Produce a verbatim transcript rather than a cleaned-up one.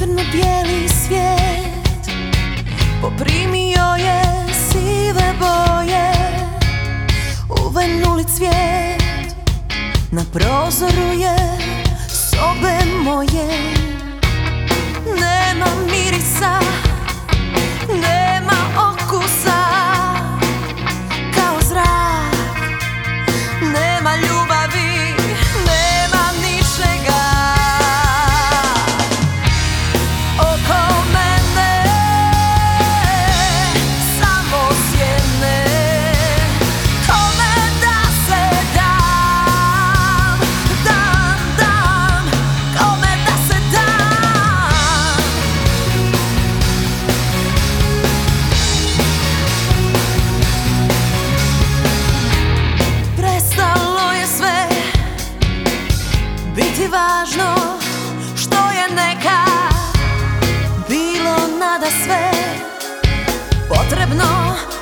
crno-bijeli svijet poprimio je sive boje, uvenuli cvijet na prozoru je sobe moje. Nema mirisa, nema okusa, kao zrak, nema ljubavi, nema ničega. Oko mene samo sjene, kome da se dam, dam, dam, kome da se dam. Prestalo je sve biti važno, što je nekad bilo nadasve potrebno.